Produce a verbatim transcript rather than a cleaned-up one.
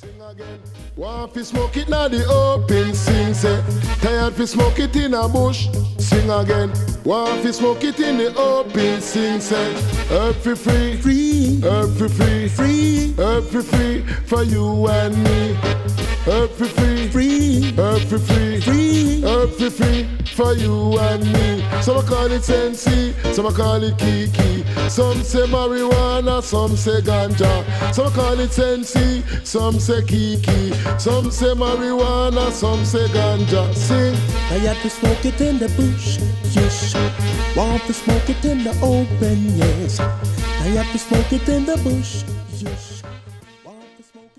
Sing again. Want fi smoke it na the open, sing say. Tired fi smoke it in a bush, sing again. Want fi smoke it in the open, sing say. Herb fi free, free. Herb fi free, free. Herb fi free for you and me. Herb fi free, free. Herb fi free, free. Herb fi free for you and me. Some a call it Sensi, some a call it Kiki. Some say marijuana, some say ganja. Some a call it Sensi, some say Kiki. Some say marijuana, some say ganja. Sing. Tired to smoke it in the bush, yes. Want to smoke it in the open, yes. Tired to smoke it in the bush, yes.